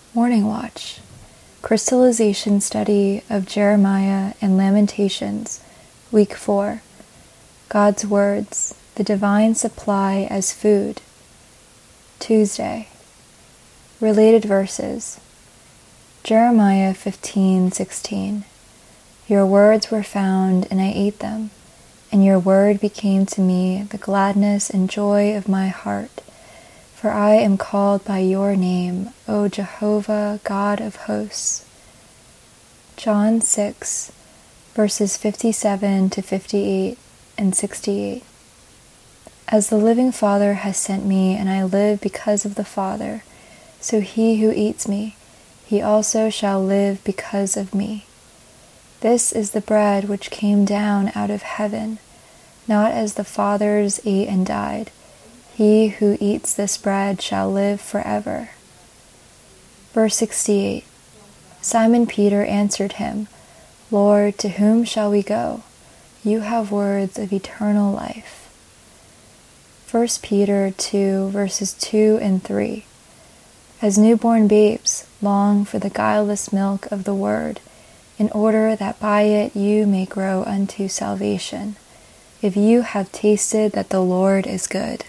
Morning Watch, Crystallization Study of Jeremiah and Lamentations, Week 4, God's Words, the Divine Supply as Food, Tuesday. Related Verses, Jeremiah 15:16. Your words were found, and I ate them, and your word became to me the gladness and joy of my heart. For I am called by your name, O Jehovah, God of hosts. John 6, verses 57 to 58 and 68. As the living Father has sent me, and I live because of the Father, so he who eats me, he also shall live because of me. This is the bread which came down out of heaven, not as the fathers ate and died. He who eats this bread shall live forever. Verse 68. Simon Peter answered him, Lord, to whom shall we go? You have words of eternal life. 1 Peter 2, verses 2 and 3. As newborn babes, long for the guileless milk of the word, in order that by it you may grow unto salvation, if you have tasted that the Lord is good.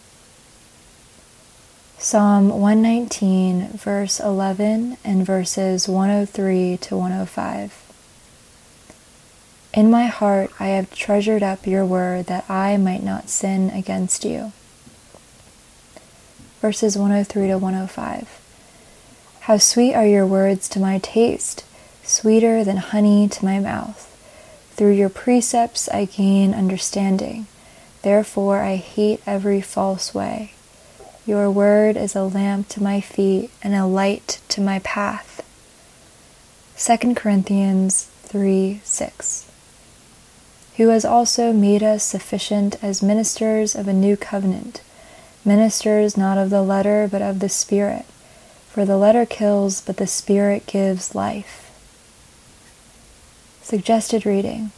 Psalm 119, verse 11 and verses 103 to 105. In my heart I have treasured up your word that I might not sin against you. Verses 103 to 105. How sweet are your words to my taste, sweeter than honey to my mouth. Through your precepts I gain understanding. Therefore I hate every false way. Your word is a lamp to my feet and a light to my path. 2 Corinthians 3:6. Who has also made us sufficient as ministers of a new covenant, ministers not of the letter but of the Spirit, for the letter kills but the Spirit gives life. Suggested reading.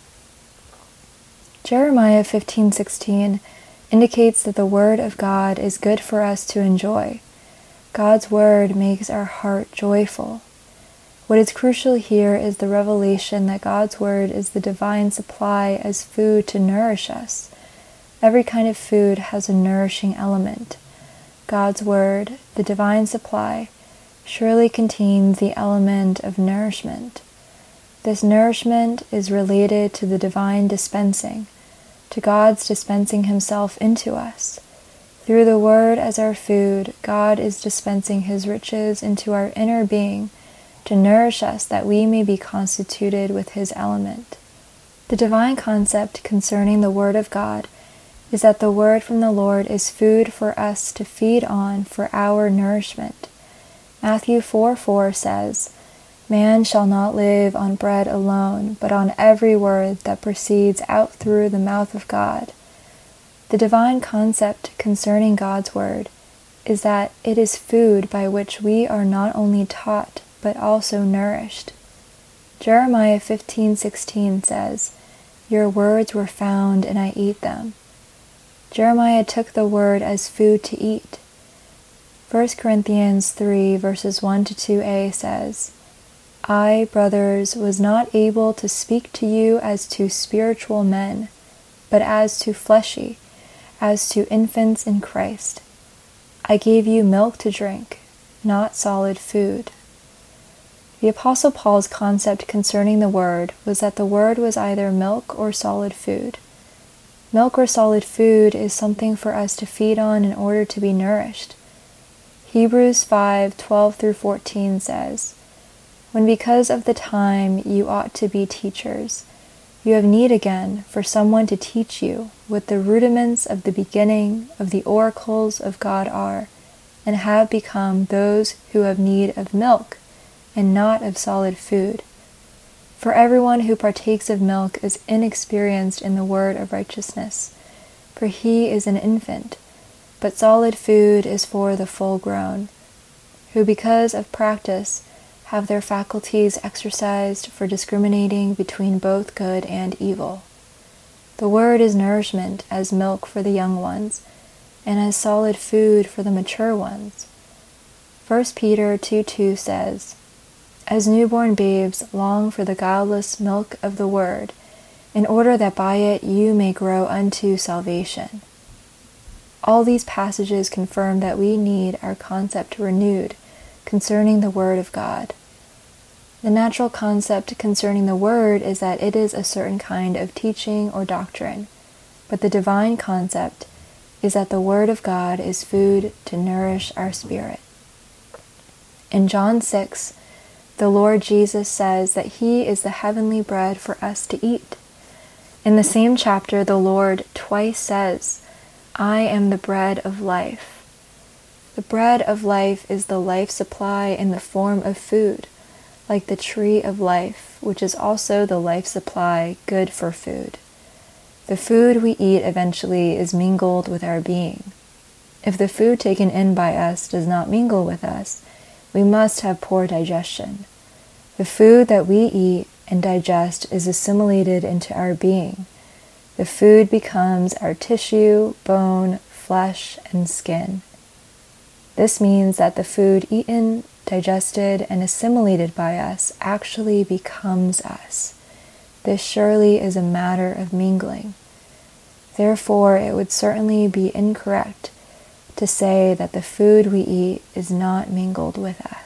Jeremiah 15:16 indicates that the Word of God is good for us to enjoy. God's Word makes our heart joyful. What is crucial here is the revelation that God's Word is the divine supply as food to nourish us. Every kind of food has a nourishing element. God's Word, the divine supply, surely contains the element of nourishment. This nourishment is related to the divine dispensing, to God's dispensing himself into us. Through the Word as our food, God is dispensing his riches into our inner being to nourish us that we may be constituted with his element. The divine concept concerning the Word of God is that the Word from the Lord is food for us to feed on for our nourishment. Matthew 4:4 says, Man shall not live on bread alone, but on every word that proceeds out through the mouth of God. The divine concept concerning God's Word is that it is food by which we are not only taught, but also nourished. Jeremiah 15:16 says, Your words were found, and I ate them. Jeremiah took the Word as food to eat. 1 Corinthians 3, verses 1 to 2a says, I, brothers, was not able to speak to you as to spiritual men, but as to fleshy, as to infants in Christ. I gave you milk to drink, not solid food. The Apostle Paul's concept concerning the Word was that the Word was either milk or solid food. Milk or solid food is something for us to feed on in order to be nourished. Hebrews 5:12 through 14 says, When because of the time you ought to be teachers, you have need again for someone to teach you what the rudiments of the beginning of the oracles of God are, and have become those who have need of milk, and not of solid food. For everyone who partakes of milk is inexperienced in the word of righteousness, for he is an infant, but solid food is for the full-grown, who because of practice have their faculties exercised for discriminating between both good and evil. The Word is nourishment as milk for the young ones, and as solid food for the mature ones. 1 Peter 2:2 says, "As newborn babes long for the guileless milk of the word, in order that by it you may grow unto salvation." All these passages confirm that we need our concept renewed concerning the Word of God. The natural concept concerning the Word is that it is a certain kind of teaching or doctrine, but the divine concept is that the Word of God is food to nourish our spirit. In John 6, the Lord Jesus says that He is the heavenly bread for us to eat. In the same chapter, the Lord twice says, "I am the bread of life." The bread of life is the life supply in the form of food, like the tree of life, which is also the life supply good for food. The food we eat eventually is mingled with our being. If the food taken in by us does not mingle with us, we must have poor digestion. The food that we eat and digest is assimilated into our being. The food becomes our tissue, bone, flesh, and skin. This means that the food eaten, digested, and assimilated by us actually becomes us. This surely is a matter of mingling. Therefore, it would certainly be incorrect to say that the food we eat is not mingled with us.